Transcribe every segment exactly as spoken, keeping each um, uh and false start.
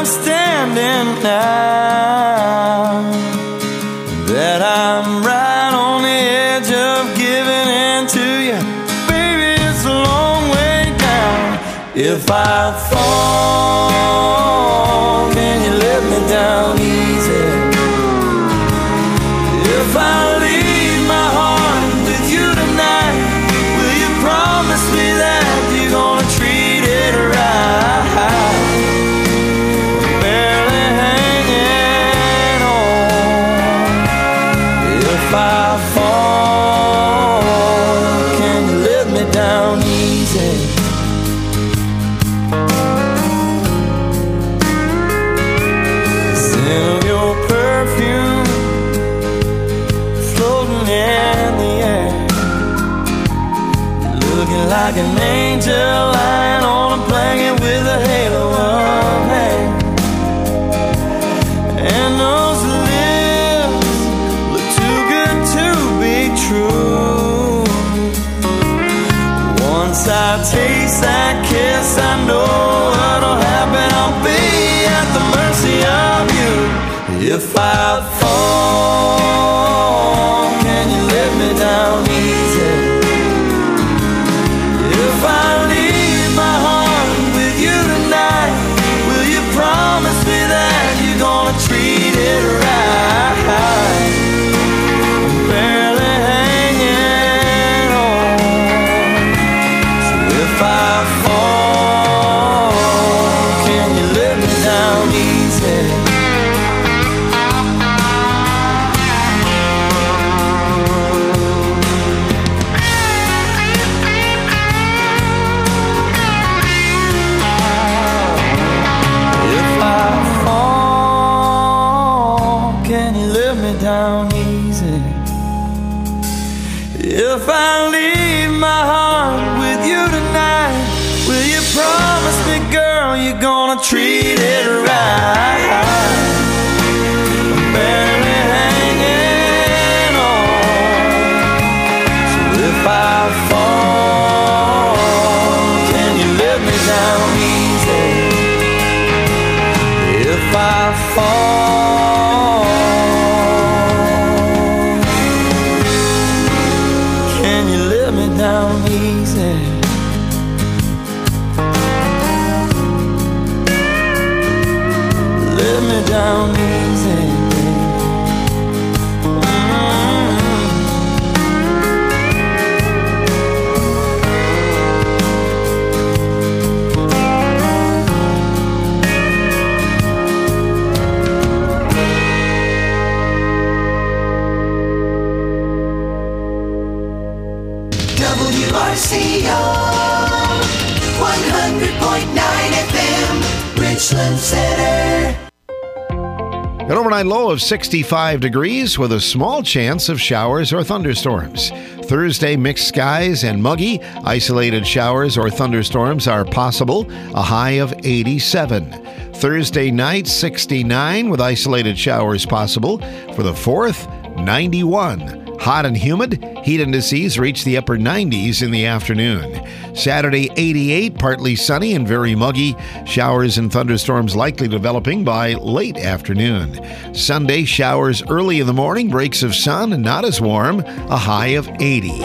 understanding now that I'm right on the edge of giving in to you. Baby, it's a long way down. If I fall, can you let me down easy? If I leave my heart with you tonight, will you promise me that you're gonna treat it right? Barely hanging on. If I fall, can you let me down easy? Scent of your perfume floating in the air, looking like an angel lying on a blanket with a halo of hair. And those lips look too good to be true. Once I taste that kiss, I know what'll happen. I'll be at the mercy of you. If I fall, can you let me down easy? If I leave my heart with you tonight, will you promise me that you're gonna treat it right? Barely hanging on. So if I fall, can you let me down easy? If I fall, can you let me down easy? If I leave my heart with you tonight, will you promise me, girl, you're gonna treat it right? I'm barely hanging on. So if I fall, can you let me down easy? If I fall, can you let me down easy? Let me down easy, baby. W R C O one hundred point nine F M, Richland Center. An overnight low of sixty-five degrees with a small chance of showers or thunderstorms. Thursday, mixed skies and muggy. Isolated showers or thunderstorms are possible. A high of eighty-seven. Thursday night, sixty-nine with isolated showers possible. For the fourth, ninety-one. Hot and humid. Heat indices reach the upper nineties in the afternoon. Saturday, eighty-eight, partly sunny and very muggy. Showers and thunderstorms likely developing by late afternoon. Sunday, showers early in the morning, breaks of sun and not as warm. A high of eighty.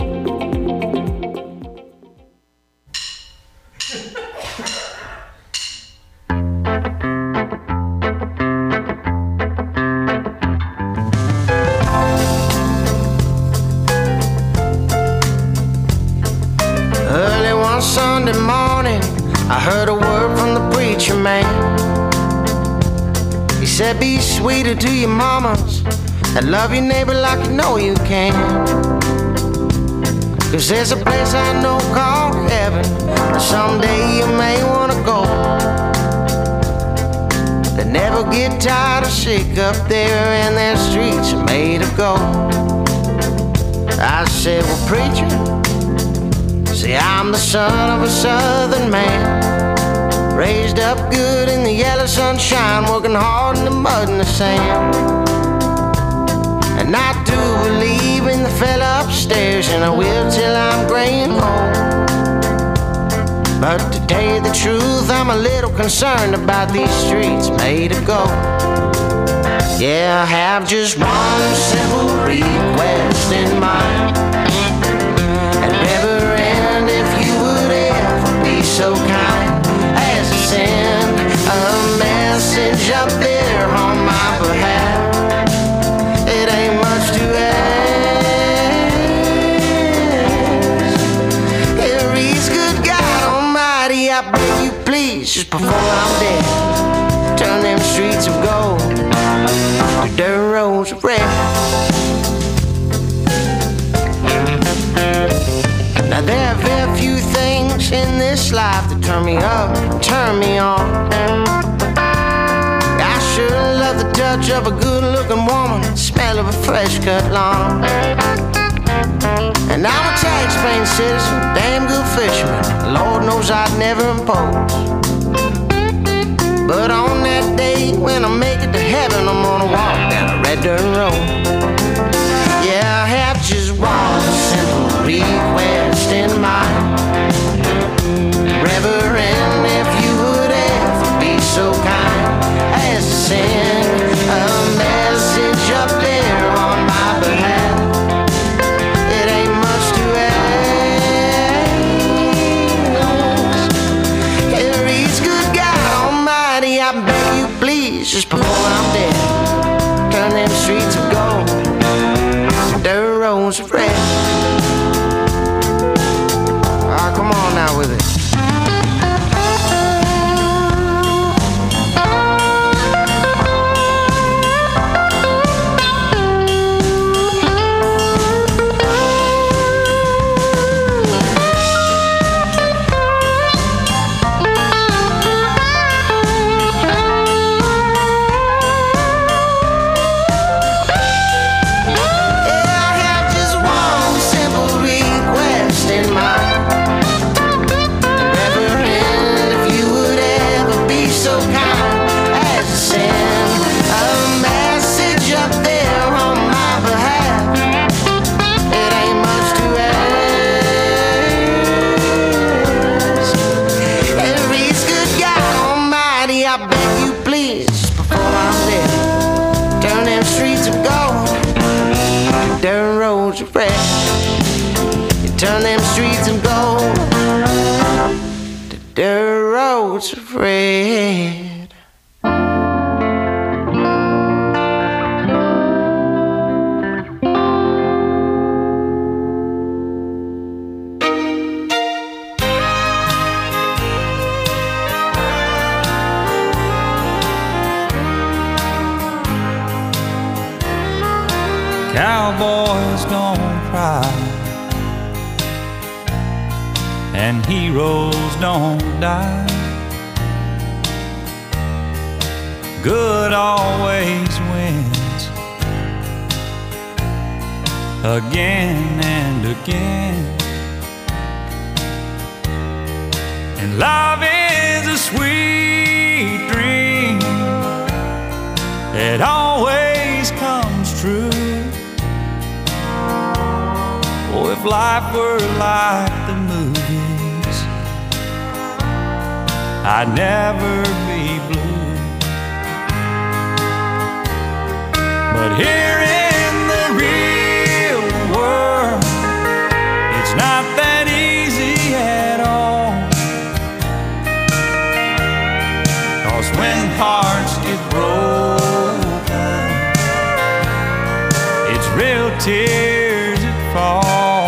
Sunday morning, I heard a word from the preacher man. He said, be sweeter to your mamas and love your neighbor like you know you can. Cause there's a place I know called heaven, and someday you may wanna go. They never get tired or sick up there, and their streets are made of gold. I said, well, preacher, see, I'm the son of a southern man, raised up good in the yellow sunshine, working hard in the mud and the sand. And I do believe in the fella upstairs, and I will till I'm gray and old. But to tell you the truth, I'm a little concerned about these streets made of gold. Yeah, I have just one simple request in mind. And Reverend, if you would ever be so kind as to send a message up there on my behalf. It ain't much to ask. It reads, good God Almighty, I beg you please, just before I'm dead, turn them streets of gold to dirt roads of red. Now there are very few things in this life that turn me up, turn me on. I sure love the touch of a good-looking woman, the smell of a fresh-cut lawn. And I'm a tax-paying citizen, damn good fisherman. Lord knows I'd never impose. But on that day when I make it to heaven, I'm gonna walk down a red dirt road. Yeah, I have just one simple request in mind. Reverend, if you would ever be so kind as to send a message up there on my behalf. It ain't much to ask. It reads, good God Almighty, I beg you please, just before I'm dead, turn them streets of gold to dirt roads of red. Ah, come on now with it. Turn them streets of gold to dirt roads of red. Cowboys don't cry and heroes don't die. Good always wins again and again. And love is a sweet dream that always comes true. Oh, if life were like the movies, I'd never be blue. But here in the real world, it's not that easy at all. 'Cause when hearts get broken, it's real tears that fall.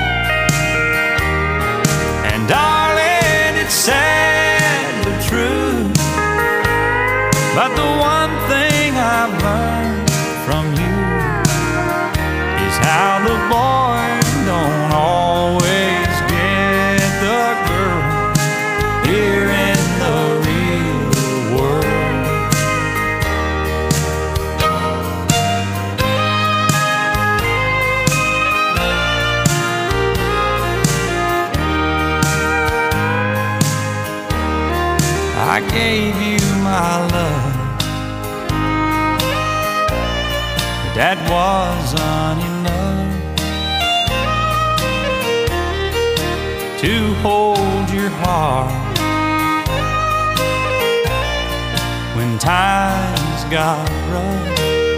And darling, it's sad but true, but the one thing I've learned from you is how the boy don't always get the girl here in the real world. I gave you my love, but that wasn't enough to hold your heart when times got rough.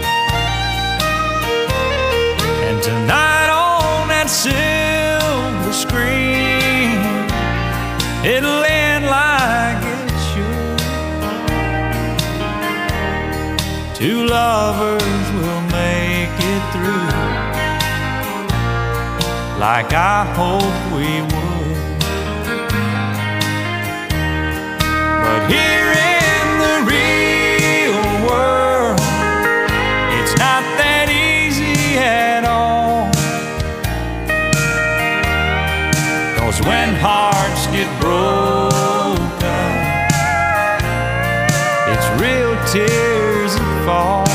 And tonight on that silver screen, it'll end like it should. Two lovers will make it through, like I hoped we would. But here in the real world, it's not that easy at all. 'Cause when hearts get broken, it's real tears that fall.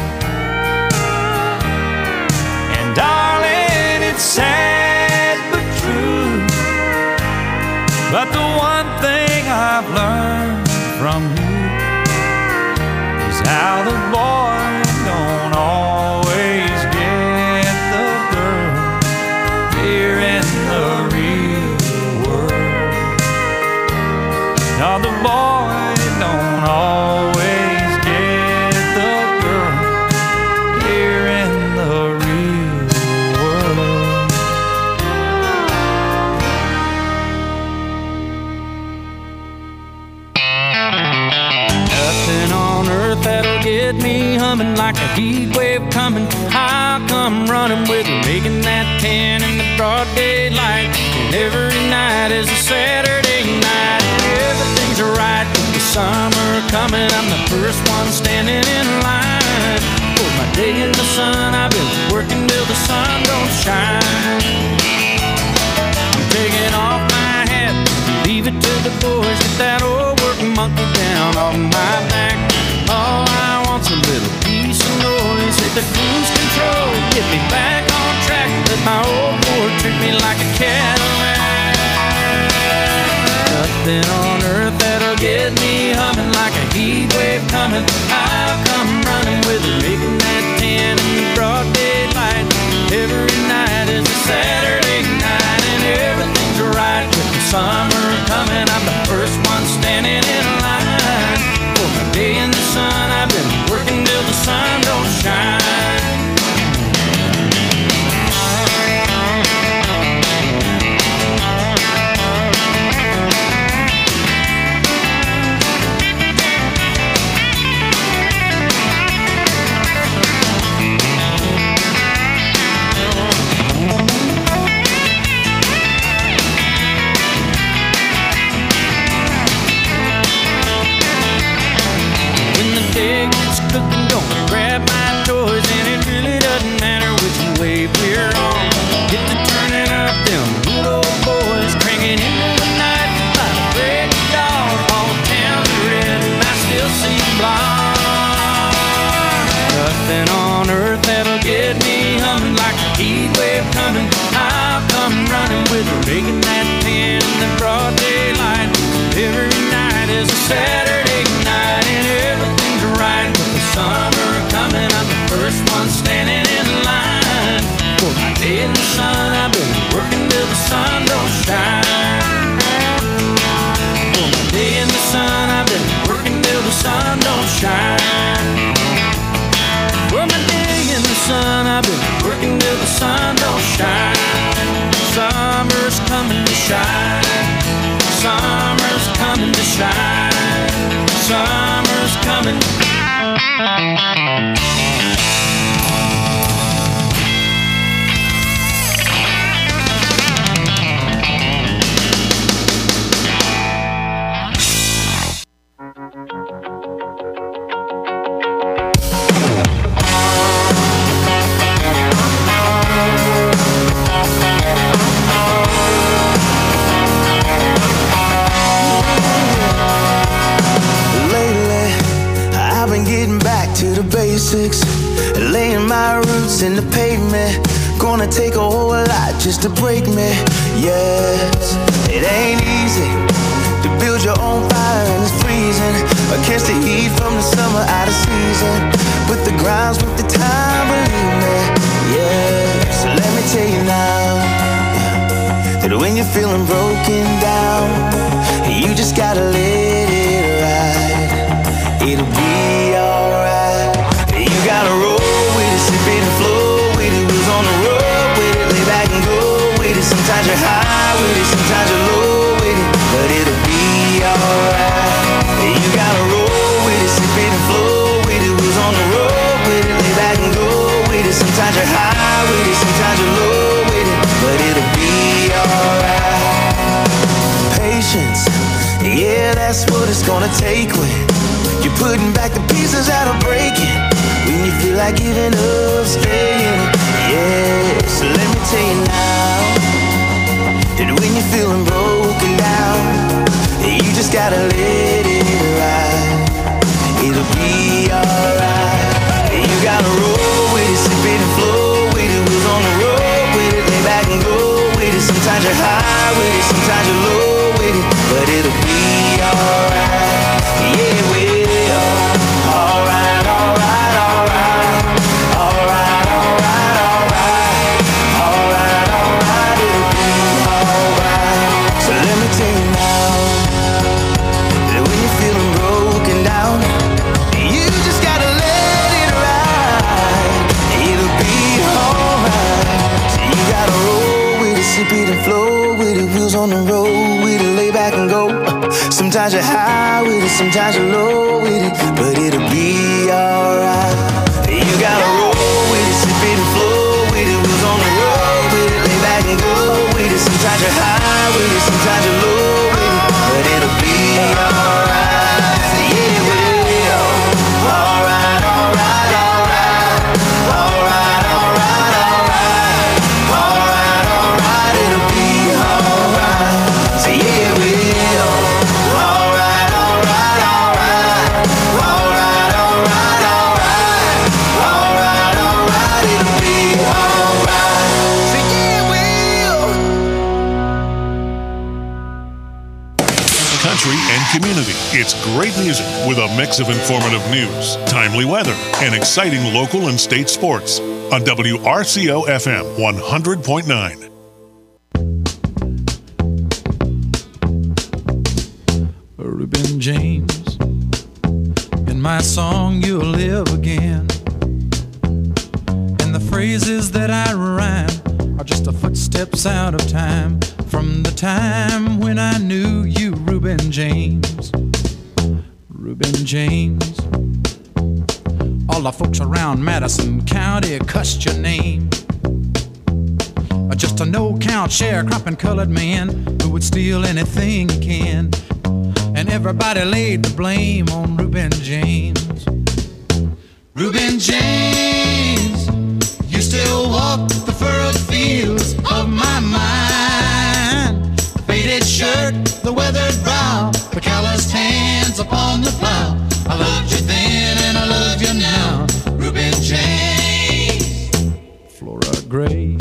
And darling, it's sad but true, but the one thing I've learned from you is how the boy don't always get the girl here in the real world. No, the boy don't always get the girl here in the real world. Nothing on earth that'll get me humming like a heat wave coming. I'll come running with her, making that ten in the broad daylight. And every night is a Saturday night, and everything's right with the summer coming. I'm the first one standing in line for my day in the sun. I've been working till the sun don't shine. I'm taking off my hat, leave it to the boys. Get that old working monkey down off my back. All I want's a little peace and noise. Hit the cruise control, get me back on track. Let my old Ford treat me like a Cadillac. Nothing on earth that'll get me humming like a heat wave coming. I'll come running with her, making that ten in the broad daylight. Every night is a Saturday night, and everything's right with the summer coming. I'm the first one standing in line for my day in the sun. I've been working till the sun don't shine. Cooking, gonna grab my toys, and it really doesn't matter which wave we're on. Get to turning up them good old boys, cranking into the night like a break of dawn. All town's red and I still see blonde. Nothing on earth that'll get me humming like a heat wave coming. I'll come running with her, making that ten in the broad daylight. Every night is a Saturday night, and everything's right. Summer coming, I'm the first one standing in line for my day in the sun. I've been working till the sun don't shine. For my day in the sun, I've been working till the sun don't shine. For my day in the sun, I've been working till the sun don't shine. Summer's coming to shine. Summer's coming to shine. Summer's coming. Laying my roots in the pavement. Gonna take a whole lot just to break me. Yes, it ain't easy to build your own fire and it's freezing. Or catch the heat from the summer out of season. But the ground's with the time, believe me. Yeah, so let me tell you now that when you're feeling broken down, you just gotta let it ride. It'll be sometimes you're high with it, sometimes you're low with it, but it'll be alright. You gotta roll with it, sip it and flow with it, wheels on the road with it, lay back and go with it. Sometimes you're high with it, sometimes you're low with it, but it'll be alright. Patience, yeah, that's what it's gonna take when you're putting back the pieces that are breaking. When you feel like giving up, staying. Yeah, so let me tell you now that when you're feeling broken down, you just gotta let it ride. It'll be alright. You gotta roll with it, sip it and flow with it, wheels on the road with it, lay back and go with it. Sometimes you're high with it, sometimes you're low with it, but it'll be alright. Yeah, it will. Alright, alright, alright. Alright, alright, alright. Alright, alright, it'll be alright. So let me tell you now that when you're feeling broken down, you just gotta let it ride. It'll be alright. So you gotta roll with it, sip it and flow with it, wheels on the road with it, lay back and go. Sometimes you're high with it, sometimes you're low with it, but it'll be alright. You gotta roll with it, sip it and flow with it, wheels on the road with it, lay back and go with it. Sometimes you're high with it, sometimes you're low with it, but it'll be alright. Yeah, it will. Alright, alright, alright. Alright, alright, alright. Alright, alright, it'll be alright. So yeah, it will. Country and community. It's great music with a mix of informative news, timely weather, and exciting local and state sports on W R C O F M one hundred point nine. Reuben James, in my song you'll live again, and the phrases that I rhyme are just a footsteps out of time, from the time when I knew you, Reuben James. Reuben James. All the folks around Madison County cussed your name. Just a no-count sharecropping colored man who would steal anything he can. And everybody laid the blame on Reuben James. Reuben James, you still walk the furrowed fields of my mind. The faded shirt, the weathered brow, the calloused hands upon the plow. I loved you then and I love you now, Reuben James. Flora Gray,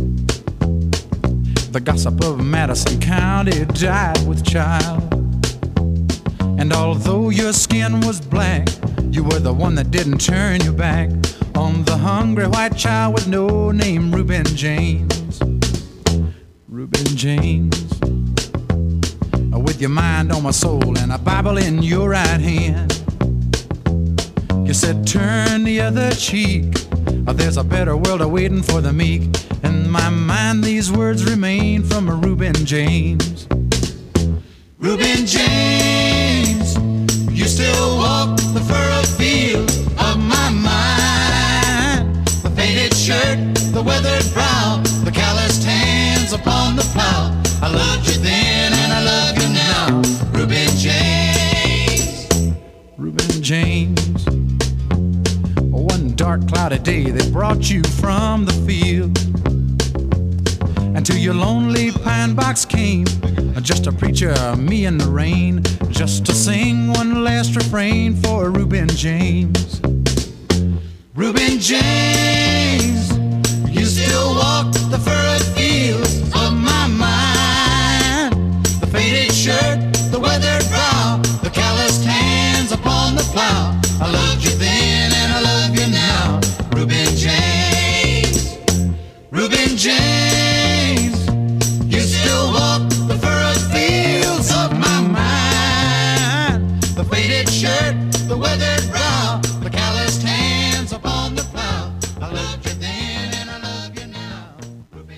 the gossip of Madison County, died with child. And although your skin was black, you were the one that didn't turn your back on the hungry white child with no name, Reuben James. Reuben James. With your mind on my soul and a Bible in your right hand, you said turn the other cheek, there's a better world awaiting for the meek. In my mind these words remain from a Reuben James. Reuben James, you still walk the furrowed fields of my mind. The faded shirt, the weathered brow, the calloused hands upon the plow. I loved you then and I love you now, Reuben James. Reuben James. One dark cloudy day they brought you from the field, and to your lonely pine box came just a preacher, me in the rain, just to sing one last refrain for Reuben James. Reuben James, you still walk the furrowed fields of my mind. The faded shirt, the weathered brow, the calloused hands upon the plow. I loved you then and I love you now, Reuben James. Reuben James, you still walk the furrowed fields of my mind. The faded shirt, the weathered brow, the calloused hands upon the plow. I loved you then and I love you now, Reuben James.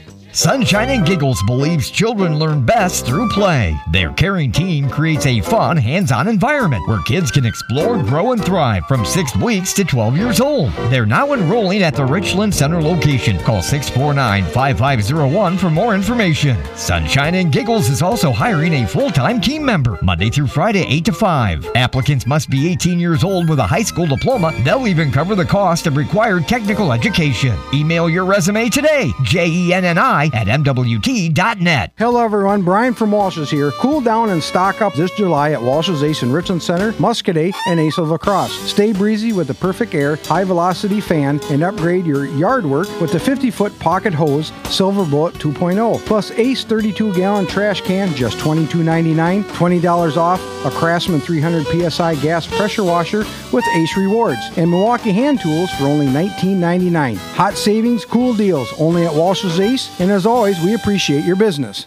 Sunshine and Giggles believes children learn best through play. Their caring team creates a fun, hands-on environment where kids can explore, grow, and thrive from six weeks to twelve years old. They're now enrolling at the Richland Center location. Call six four nine, five five zero one for more information. Sunshine and Giggles is also hiring a full-time team member, Monday through Friday, eight to five. Applicants must be eighteen years old with a high school diploma. They'll even cover the cost of required technical education. Email your resume today, J E N N I at M W T dot net. Hello everyone, Brian from Walsh's here. Cool down and stock up this July at Walsh's Ace in Richland Center, Muscadet, and Ace of La Crosse. Stay breezy with the perfect air, high velocity fan, and upgrade your yard work with the fifty foot pocket hose, Silver Bullet two point oh. Plus Ace thirty-two gallon trash can, just twenty-two ninety-nine, twenty dollars off a Craftsman three hundred P S I gas pressure washer with Ace Rewards, and Milwaukee hand tools for only nineteen ninety-nine. Hot savings, cool deals, only at Walsh's Ace, and as always, we appreciate your business.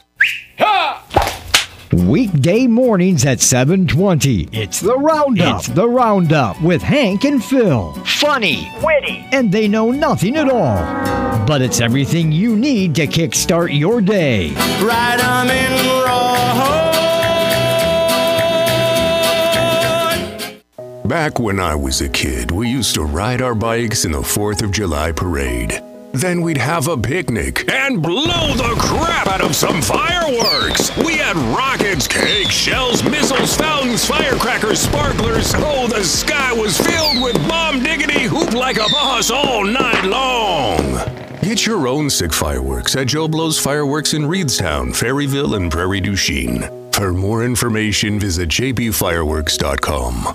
Weekday mornings at seven twenty. It's the Roundup. It's the Roundup with Hank and Phil. Funny, witty, and they know nothing at all. But it's everything you need to kickstart your day. Right on in road. Back when I was a kid, we used to ride our bikes in the fourth of July parade. Then we'd have a picnic and blow the crap out of some fireworks. We had rockets, cakes, shells, missiles, fountains, firecrackers, sparklers. Oh, the sky was filled with bomb diggity hoop like a boss all night long. Get your own sick fireworks at Joe Blow's Fireworks in Reedstown, Ferryville, and Prairie du Chien. For more information, visit j b fireworks dot com.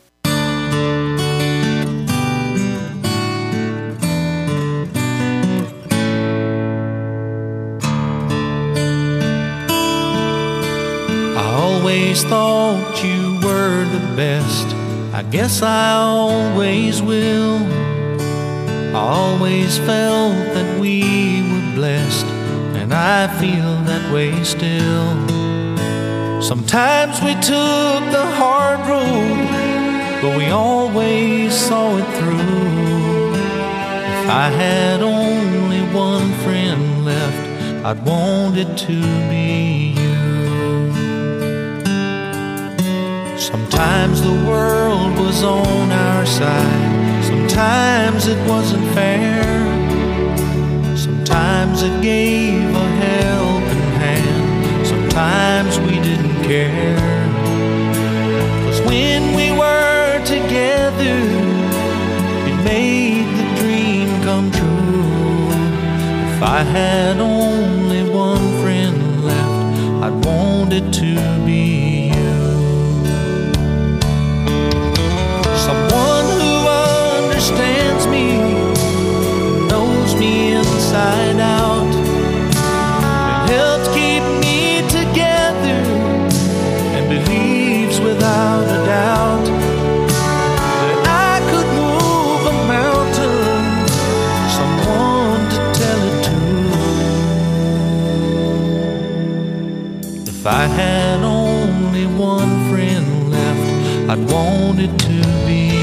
Always thought you were the best. I guess I always will. I always felt that we were blessed, and I feel that way still. Sometimes we took the hard road, but we always saw it through. If I had only one friend left, I'd want it to be you. Sometimes the world was on our side, sometimes it wasn't fair, sometimes it gave a helping hand, sometimes we didn't care. 'Cause when we were together, it made the dream come true. If I had only one friend left, I'd want it to be someone who understands me, knows me inside out, and helps keep me together, and believes without a doubt that I could move a mountain, someone to tell it to. If I had only one friend left, I'd want it to be you.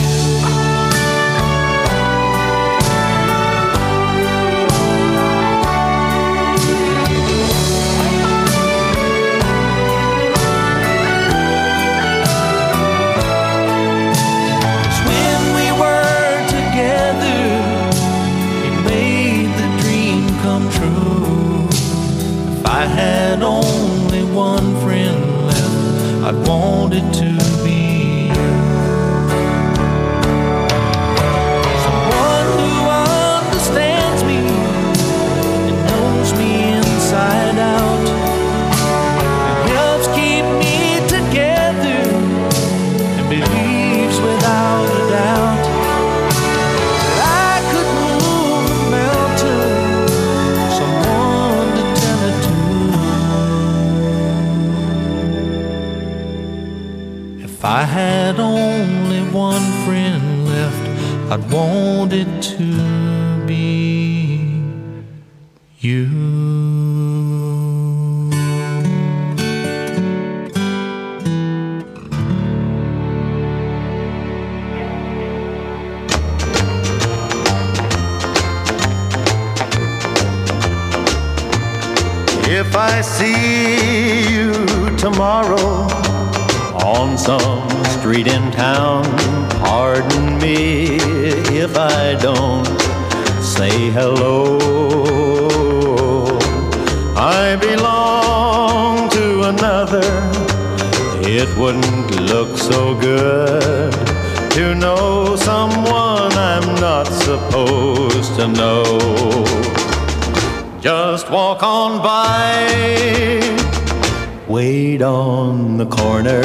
When we were together, it made the dream come true. If I had only one friend left, I'd want it to be you. Someone who understands me and knows me inside out, and helps keep me together, and believes without a doubt that I could move a mountain, someone to tell it to. If I had only one friend left, I'd want it to be you. If I see you tomorrow on some street in town, pardon me if I don't say hello. I belong to another. It wouldn't look so good to know someone I'm not supposed to know. Just walk on by, wait on the corner.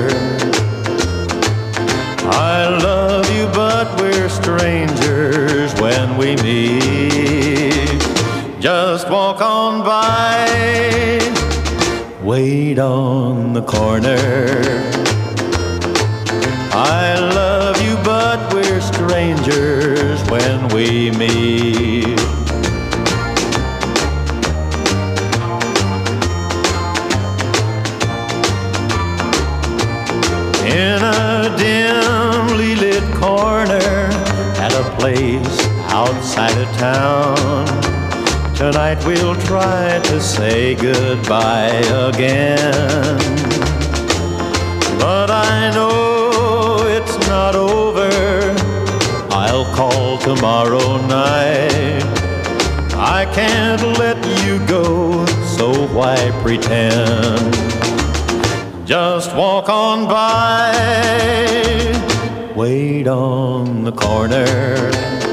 I love you, but we're strangers when we meet. Just walk on by, wait on the corner. I love you, but we're strangers when we meet. In a dimly lit corner at a place outside of town, tonight we'll try to say goodbye again. But I know it's not over. I'll call tomorrow night. I can't let you go, so why pretend? Just walk on by, wait on the corner.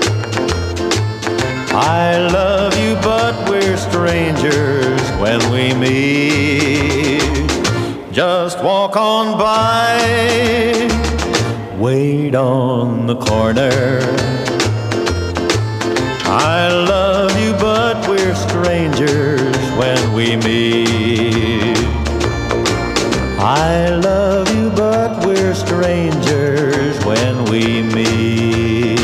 I love you, but we're strangers when we meet. Just walk on by, wait on the corner. I love you, but we're strangers when we meet. I love you, but we're strangers when we meet.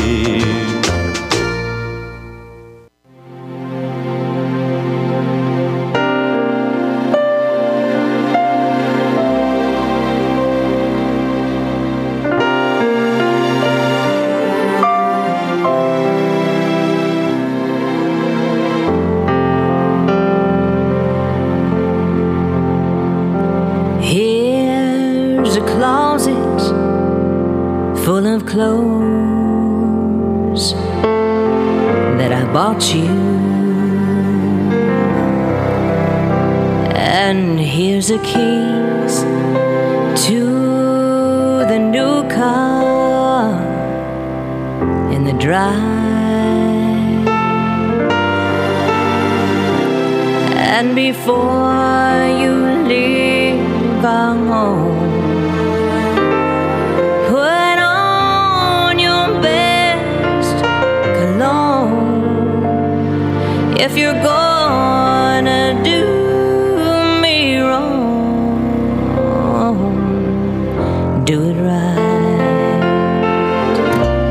Full of clothes that I bought you, and here's the keys to the new car in the drive. And before you leave our home, if you're gonna do me wrong, do it right.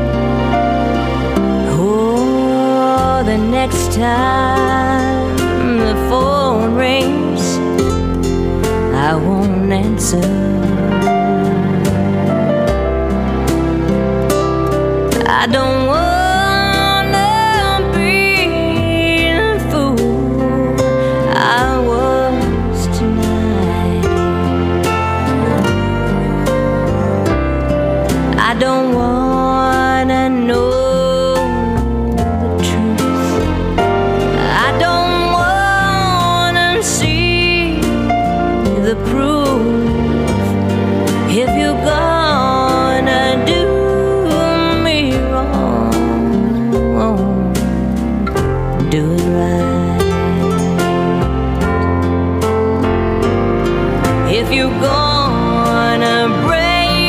Oh, the next time the phone rings, I won't answer. I don't want don't wanna know the truth. I don't wanna see the proof. If you're gonna do me wrong, do it right. If you're gonna break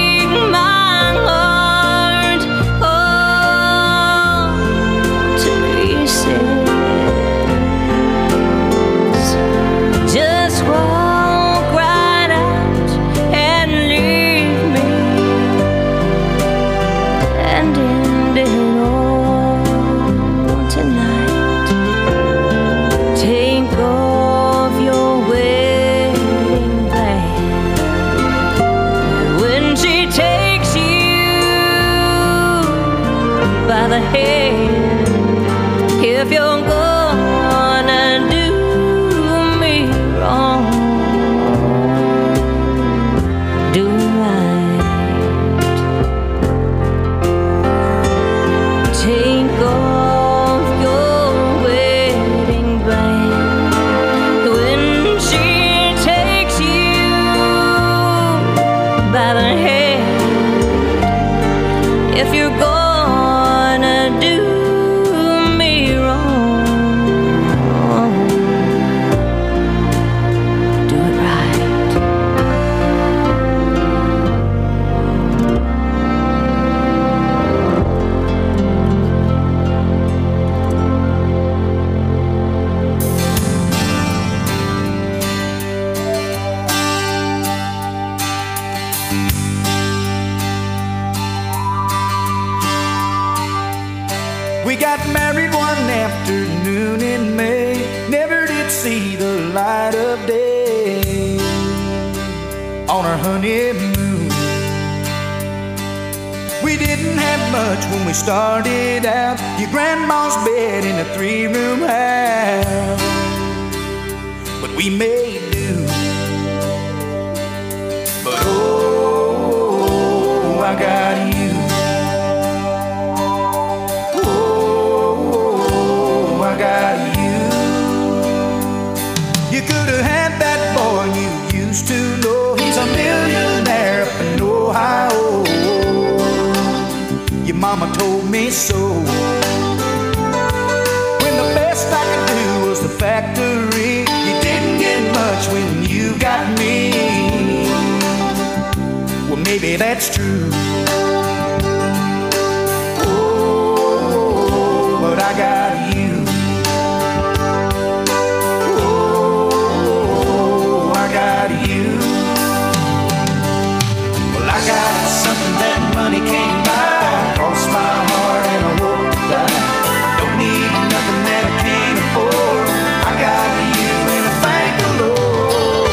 the head, if you're gonna do me We got married one afternoon in May, never did see the light of day on our honeymoon. We didn't have much when we started out, your grandma's bed in a three-room house, but we made do. But oh, I got you. Oh, I got you. You could have had that boy you used to know. He's a millionaire up in Ohio. Your mama told me so. When the best I could do was the factory, you didn't get much when you got me. Well, maybe that's true. Oh, but I got you. Oh, I got you. Well, I got something that money can't buy. Cross my heart and I hope to die. Don't need nothing that I can't afford. I got you and I thank the Lord.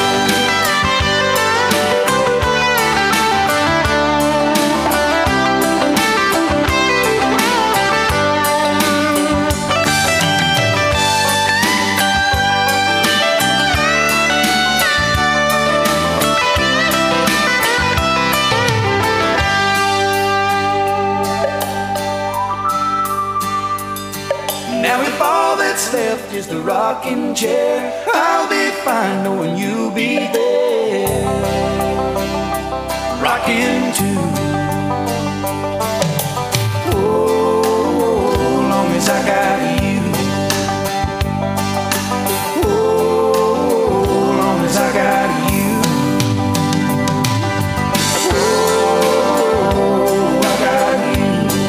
Now if all that's left is the rocking chair, I'll be fine knowing you'll be there, rocking too. Oh, long as I got you. Oh, long as I got you. Oh, I got you.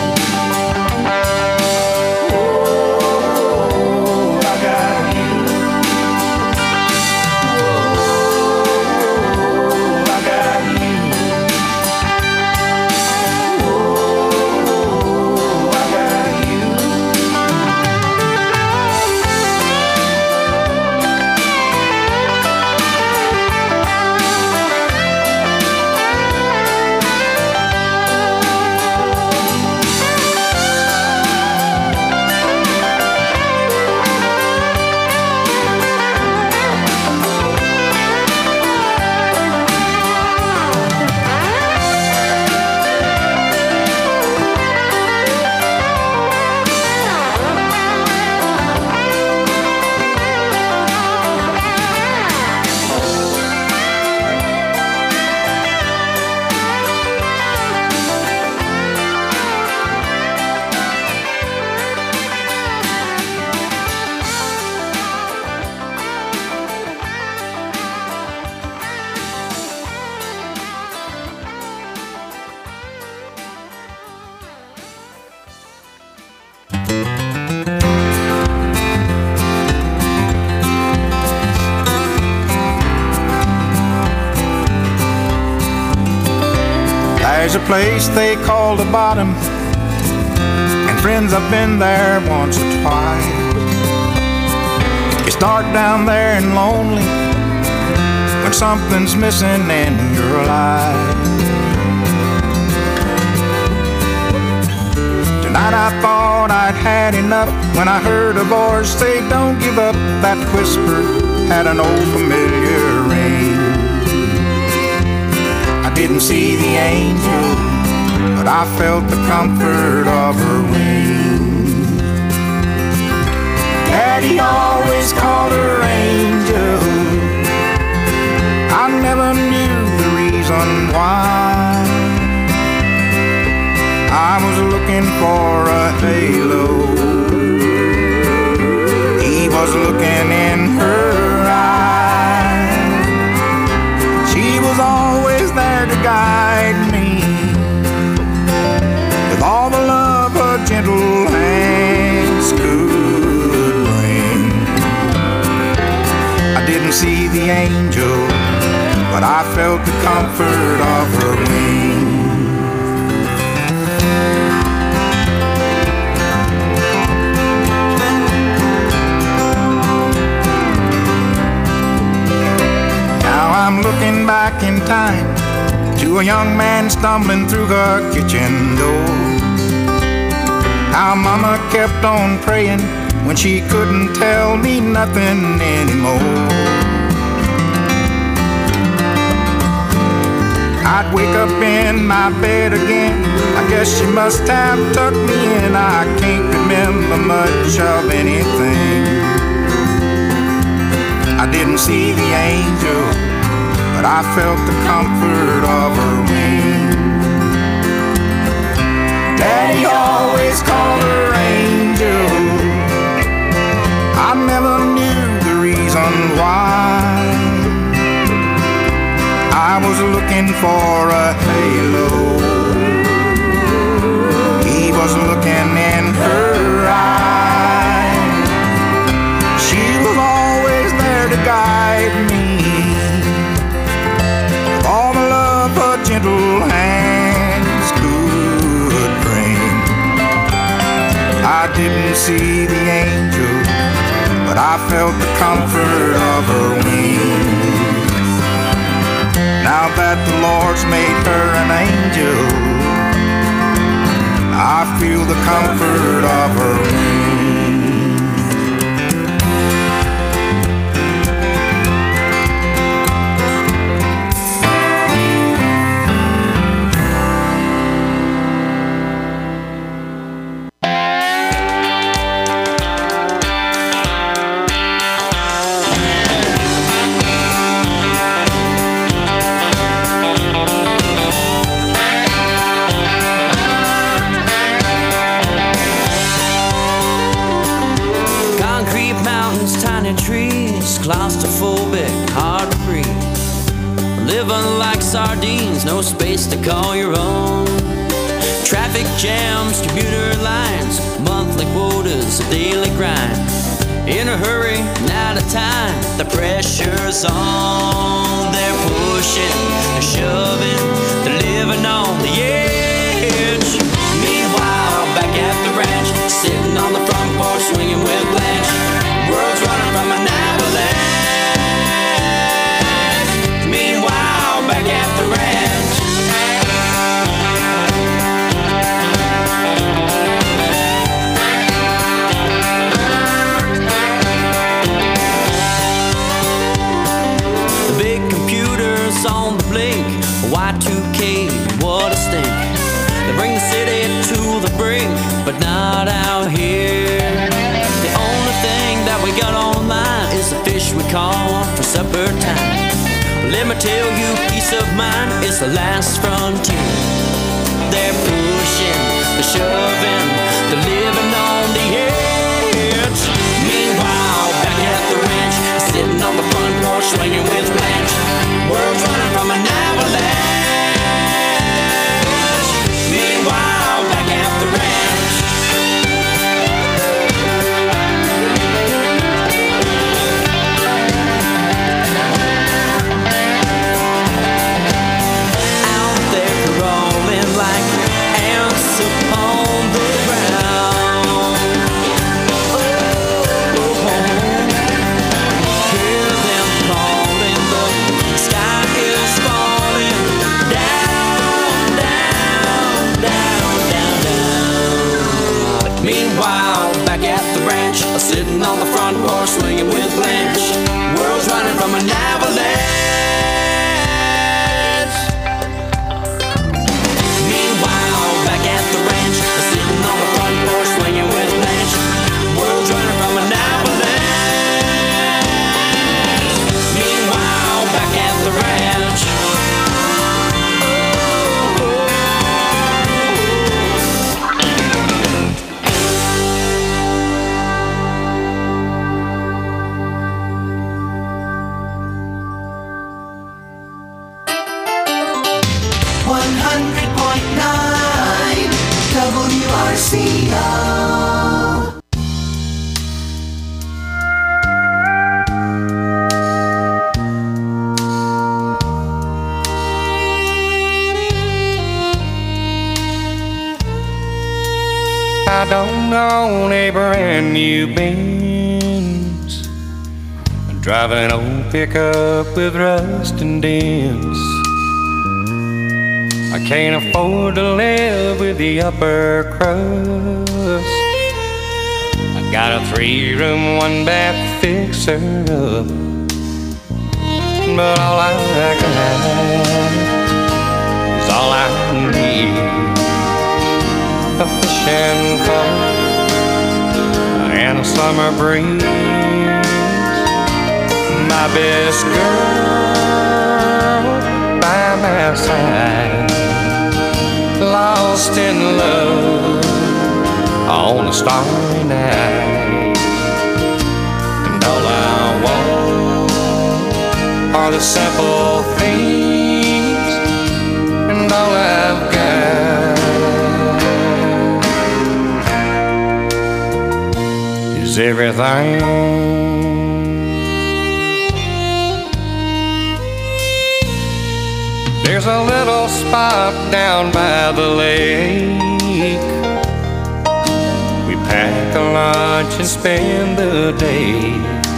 There's a place they call the Bottom, and friends, I've been there once or twice. It's dark down there and lonely when something's missing in your life. Tonight I thought I'd had enough when I heard a voice say, "Don't give up." That whisper had an old familiar ring. I didn't see the angel, but I felt the comfort of her wings. Daddy always called her Angel. I never knew the reason why. I was looking for a halo. He was looking in her eyes. She was always there to guide me, with all the love her gentle hands could bring. I didn't see the angel, but I felt the comfort of her wings. a young man stumbling through the kitchen door. How mama kept on praying when she couldn't tell me nothing anymore. I'd wake up in my bed again. I guess she must have tucked me in. I can't remember much of anything. I didn't see the angel, but I felt the comfort of her wing. Daddy always called her angel. I never knew the reason why. I was looking for a halo. He was looking in her eyes. She was always there to guide me. All the love her gentle hands could bring. I didn't see the angel, but I felt the comfort of her wings. Now that the Lord's made her an angel, I feel the comfort of her wings. Trees, claustrophobic, hard to breathe. Living like sardines, no space to call your own. Traffic jams, commuter lines, monthly quotas, a daily grind. In a hurry, not a time, the pressure's on. They're pushing, they're shoving, they're living on the edge. Meanwhile, back at the ranch, sitting on the front porch, swinging with Blanche. World's running from an avalanche. Meanwhile, back at the ranch. The big computers on the blink, Y two K, what a stink. They bring the city to the brink, but not out here. The only thing that we got online is the fish we call for supper time. Let me tell you, peace of mind is the last frontier. They're pushing, they're shoving, they're living on the edge. Meanwhile, back at the ranch, sitting on the front porch, swinging with Blanche. World's running from an avalanche. Meanwhile, back at the ranch. Sitting on the front porch, swinging with Blanche. World's running from an avalanche. Meanwhile, back at the ranch, sitting on the front porch, swinging with Blanche. World's running from an avalanche. Meanwhile, back at the ranch. W R C O. I don't own a brand new Benz, I drive an old pickup with rust and dents. I can't afford to live with the upper crust. I got a three-room, one-bath fixer-up, but all I got is all I need. A fishing pole and a summer breeze. My best girl by my side, lost in love on a starry night. And all I want are the simple things, and all I've got is everything. There's a little spot down by the lake. We pack a lunch and spend the day,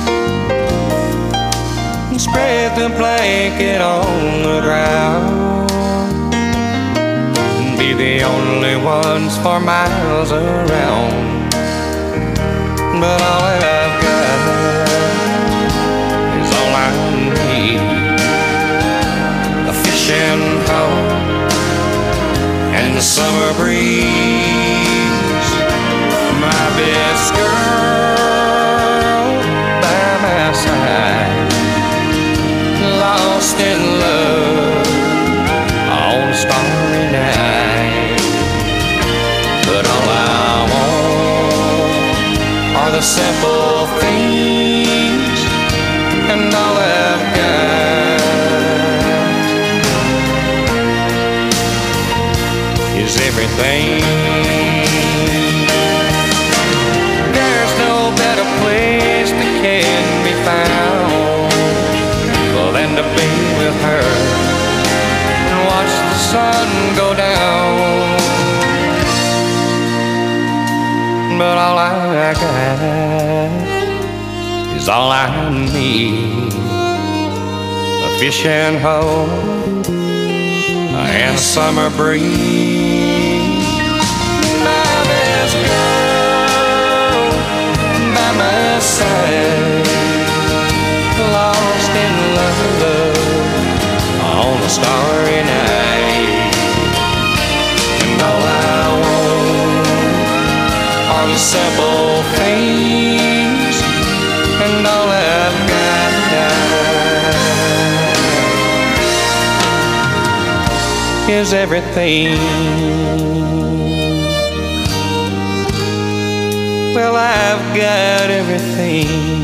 and spread the blanket on the ground, and be the only ones for miles around. But all I've got is all I need. Fishing pole and the summer breeze. My best girl by my side, lost in love on a starry night. But all I want are the simple things, and all I've got is everything. There's no better place that can be found than to be with her and watch the sun go down. But all I got is all I need. A fishing hole and a summer breeze. My best girl by my side, lost in love on a starry night. And all I want are the simple things, and all I've got is everything. Well, I've got everything.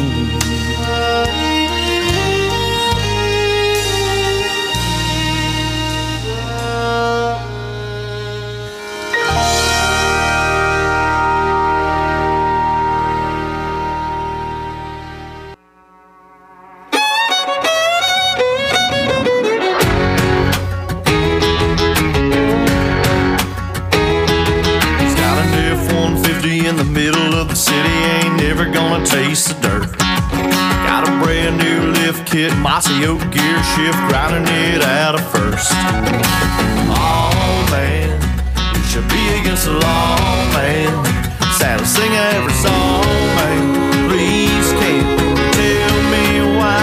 In the middle of the city, ain't never gonna taste the dirt. Got a brand new lift kit, mossy oak gear shift, grinding it out of first. Oh man, you should be against the law, man. Sad to sing every song, man. Please can't tell me why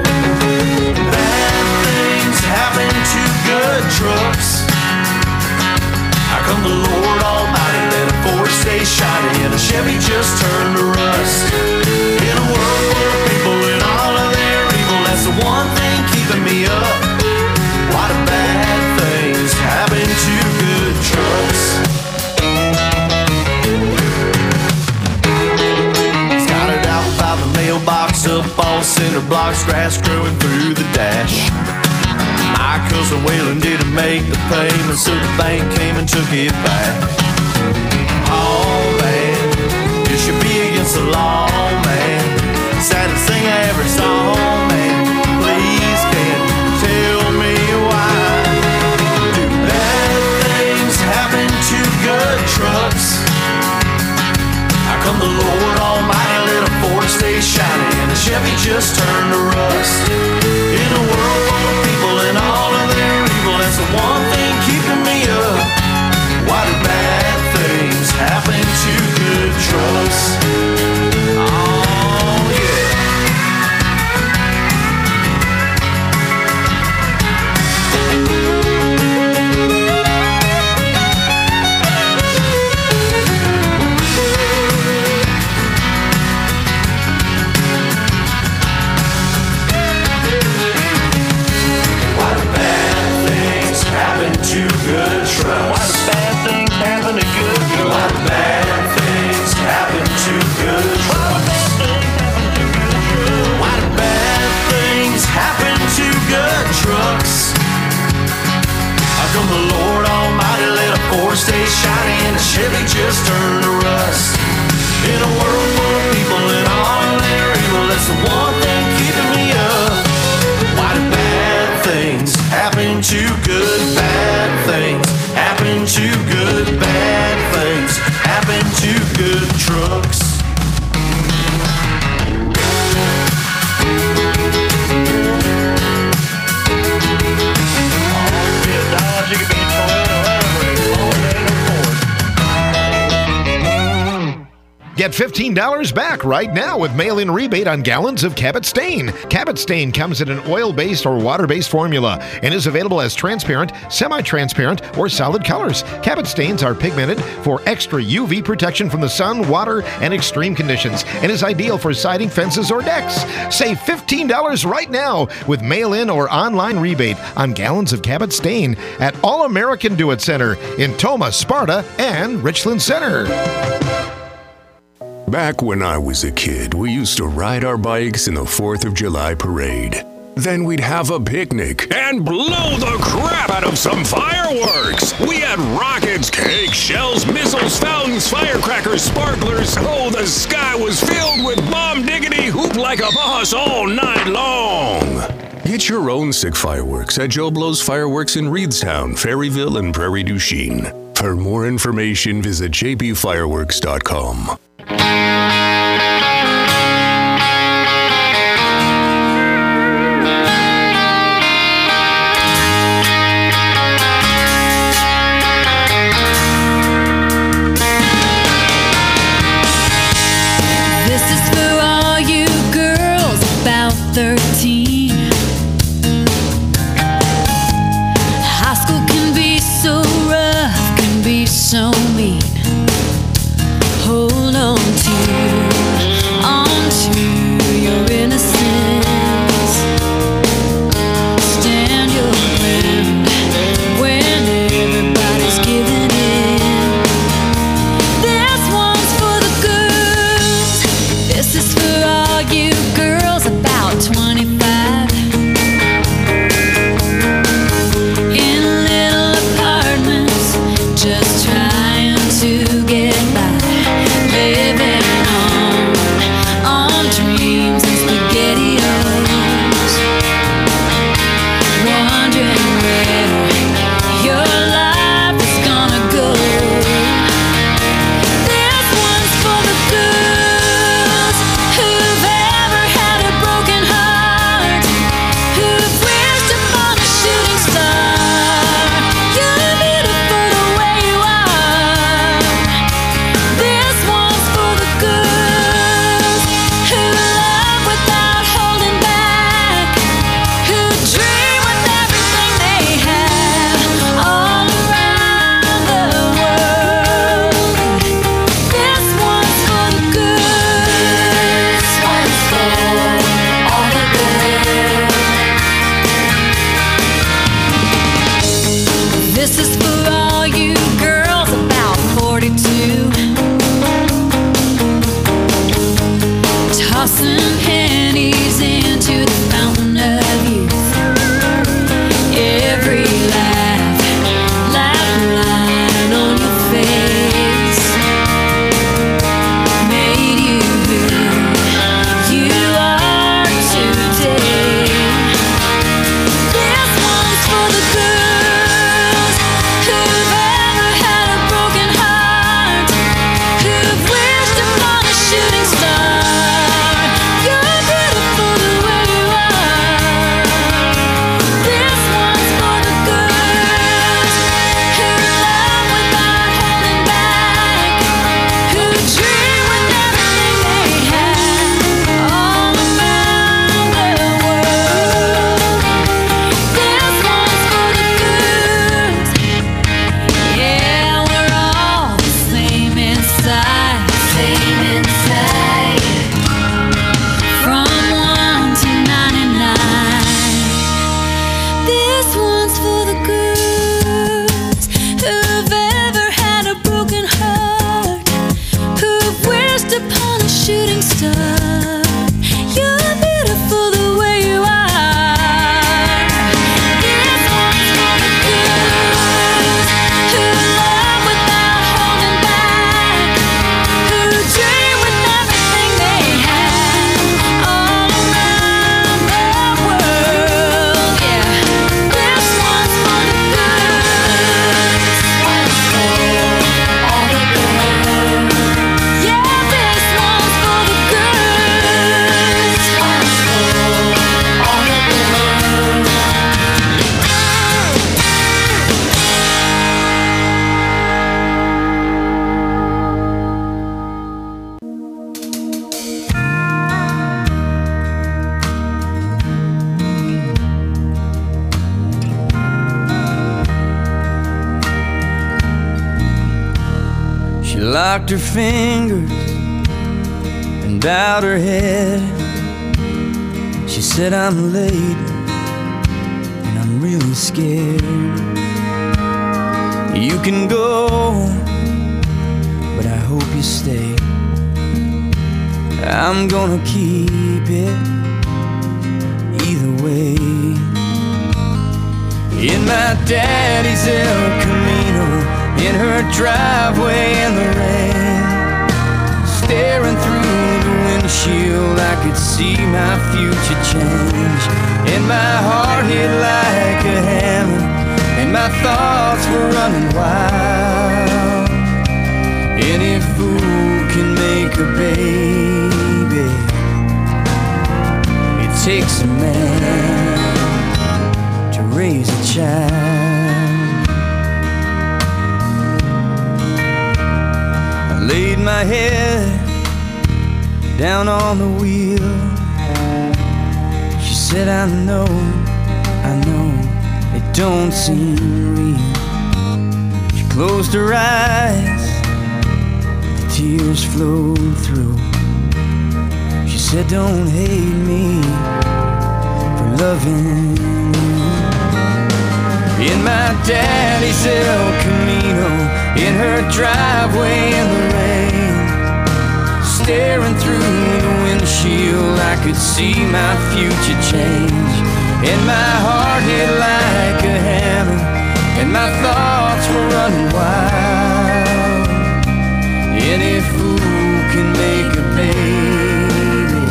bad things happen to good trucks. How come the Lord Almighty let a Ford stay shiny and a Chevy just turned to rust? In a world full of people and all of their evil, that's the one thing keeping me up. Why do bad things happen to good trucks? Started out by the mailbox, up all cinder blocks, grass growing through the dash. My cousin Waylon didn't make the payment, so the bank came and took it back. Oh man, you should be against the law, man. Sad to sing every song, man. Please can't tell me why do bad things happen to good trucks? How come the Lord Almighty let a Ford stay shiny and a Chevy just turned to rust? In a world full of people and all of their evil, that's the one thing keeping Get fifteen dollars back right now with mail-in rebate on gallons of Cabot Stain. Cabot Stain comes in an oil-based or water-based formula and is available as transparent, semi-transparent, or solid colors. Cabot Stains are pigmented for extra U V protection from the sun, water, and extreme conditions, and is ideal for siding, fences, or decks. Save fifteen dollars right now with mail-in or online rebate on gallons of Cabot Stain at All American Do It Center in Toma, Sparta, and Richland Center. Back when I was a kid, we used to ride our bikes in the fourth of July parade. Then we'd have a picnic and blow the crap out of some fireworks. We had rockets, cake, shells, missiles, fountains, firecrackers, sparklers. Oh, the sky was filled with bomb diggity hoop like a boss all night long. Get your own sick fireworks at Joe Blow's Fireworks in Reedstown, Ferryville, and Prairie du Chien. For more information, visit j p fireworks dot com. thirteen. High school can be so rough, can be so mean. Hold on to, on to your innocence. Stand your ground when everybody's giving in. This one's for the girls. This is for all you girls about twenty-five. In little apartments, just trying to get by. Living on, on dreams and SpaghettiOs. Wondering where your life is gonna go. This one's for the girls who've ever had a broken heart, who've wished upon a shooting star. You're beautiful the way you are. This one's for the girls who love without holding back, who dream with everything they have all around the world. This one's for the girls. This one's for all the girls. This is for all you girls about forty-two. Tossing pennies into the fountain of youth. Every laugh, laugh line on your face made you who you are today. This one's for the girls who've ever had a broken heart, who've wished upon a shooting star. You're beautiful the way you are. This one's for the girls who love without holding back, who dream with everything they have all around the world. This one's for the girls. Yeah, we're all the same inside, same inside. From one to ninety-nine. This one's for the girls who've ever had a broken heart, who've wished upon a shooting star. You're beautiful the way you are. This one's for the girls who love without holding back, who dream with everything locked her fingers and bowed her head. She said, I'm late and I'm really scared. You can go, but I hope you stay. I'm gonna keep it either way. In my daddy's El Camino, in her driveway in the rain, staring through the windshield, I could see my future change. And my heart hit like a hammer, and my thoughts were running wild. Any fool can make a baby. It takes a man to raise a child. I laid my head down on the wheel. She said, I know, I know, it don't seem real. She closed her eyes, the tears flowed through. She said, don't hate me for loving you. In my daddy's El Camino, in her driveway in the rain, staring through the windshield, I could see my future change. And my heart hit like a hammer, and my thoughts were running wild. Any fool can make a baby.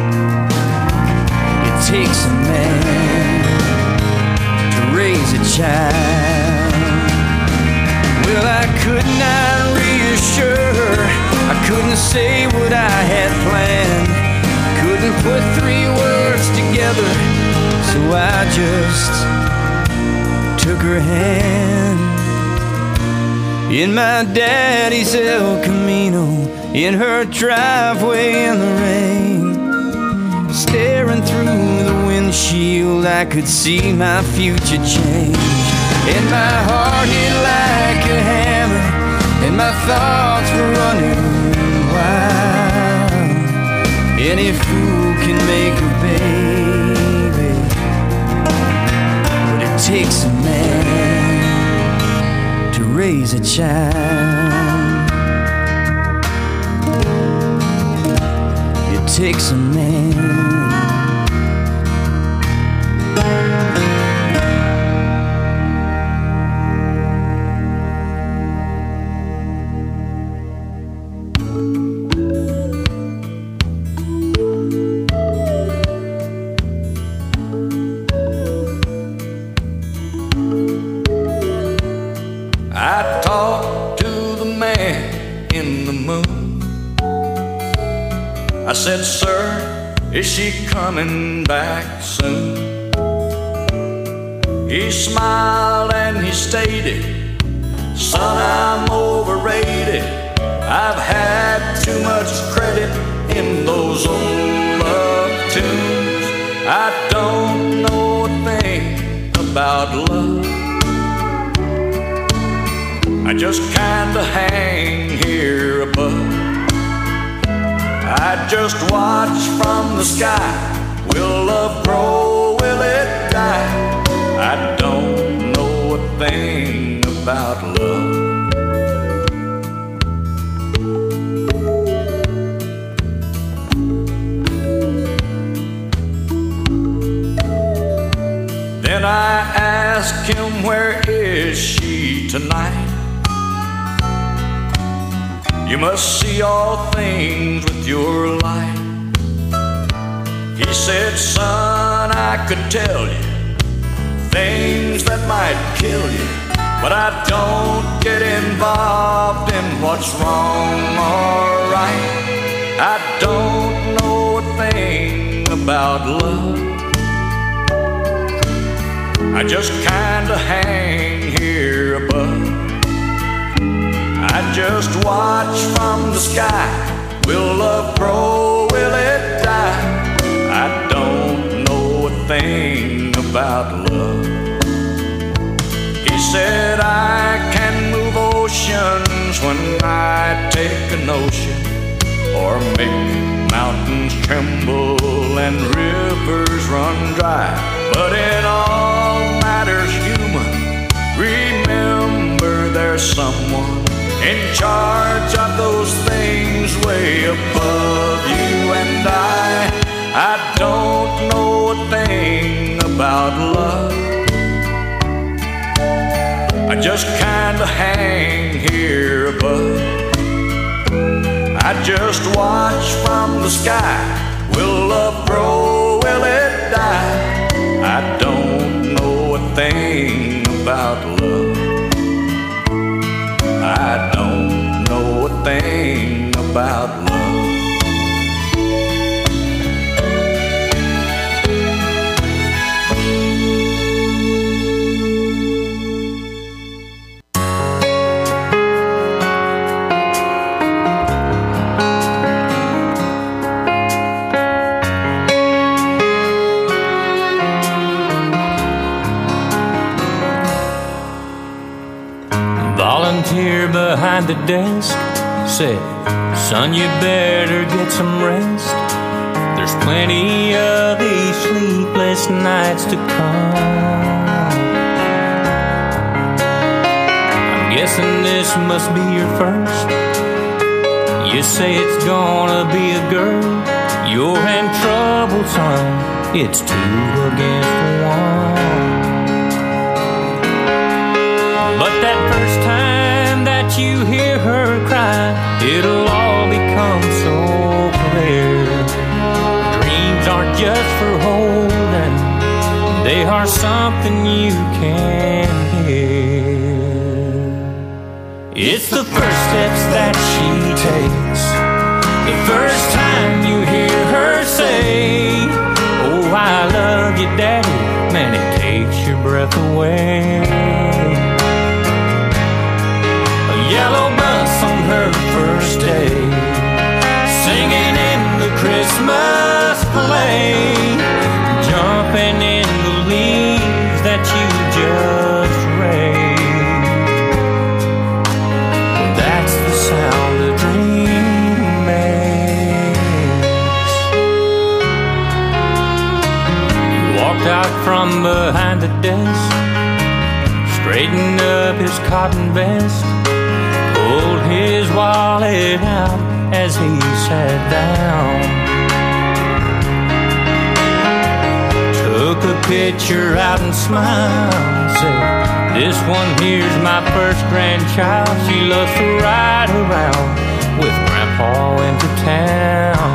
It takes a man to raise a child. Well, I could not reassure her, I couldn't say what I had planned, couldn't put three words together, so I just took her hand. In my daddy's El Camino, in her driveway in the rain, staring through the windshield, I could see my future change. And my heart hit like a hammer, and my thoughts were running wild. Any fool can make a baby, but it takes a man to raise a child. It takes a man. I said, sir, is she coming back soon? He smiled and he stated, son, I'm overrated. I've had too much credit in those old love tunes. I don't know a thing about love. I just kinda hang here above. I just watch from the sky. Will love grow? Will it die? I don't know a thing about love. Then I asked him, where is she tonight? You must see all things with your light. He said, son, I could tell you things that might kill you, but I don't get involved in what's wrong or right. I don't know a thing about love. I just kinda hang here above. I just watch from the sky. Will love grow? Will it die? I don't know a thing about love. He said, I can move oceans happens when I take a notion or make mountains tremble and rivers run dry. But in all matters human, remember there's someone in charge of those things way above you and I. I don't know a thing about love. I just kinda hang here above. I just watch from the sky. Will love grow? Will it die? I don't know a thing about love. I don't know a thing about love. Volunteer behind the desk said, son, you better get some rest. There's plenty of these sleepless nights to come. I'm guessing this must be your first. You say it's gonna be a girl. You're in trouble, son. It's two against one. But that first time that you hear her cry, it'll all become so clear. Dreams aren't just for holding, they are something you can hear. It's the first steps that she takes, the first time you hear her say, oh, I love you, Daddy. Man, it takes your breath away. Yellow bus on her first day, singing in the Christmas sleigh, jumping in the leaves that you just raised. That's the sound a dream makes. He walked out from behind the desk, straightened up his cotton vest, pulled his wallet out as he sat down, took a picture out and smiled, said, this one here's my first grandchild. She loves to ride around with Grandpa into town.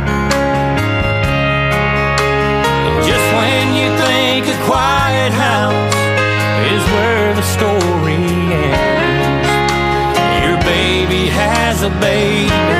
And just when you think a quiet house is where the story ends, baby has a baby